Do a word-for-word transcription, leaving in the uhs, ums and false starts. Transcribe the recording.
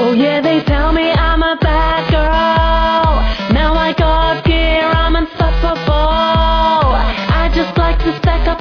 Oh yeah, they tell me I'm a bad girl. Now I got gear, I'm unstoppable. I just like to stack up